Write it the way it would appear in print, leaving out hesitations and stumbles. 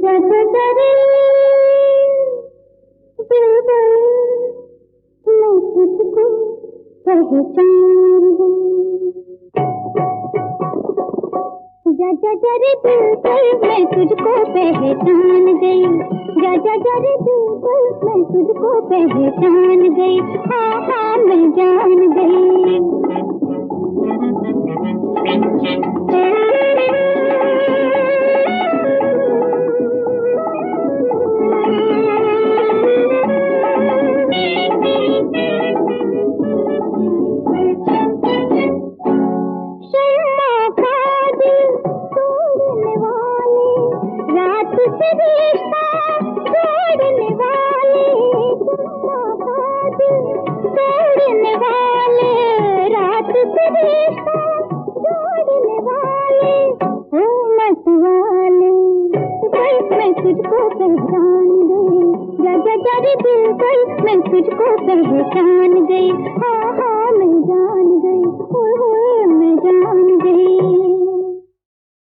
जग करे बिल्कुल मैं तुझको पहचान गई। जा रे बिल्कुल मैं तुझको पहचान गई। जा रे बिल्कुल मैं तुझको पहचान गई। हाँ हाँ मैं जान गई। तुझको पहचान गई। जा रे बिल्कुल मैं तुझको पहचान गई। हाँ हाँ मैं जान गई। मैं जान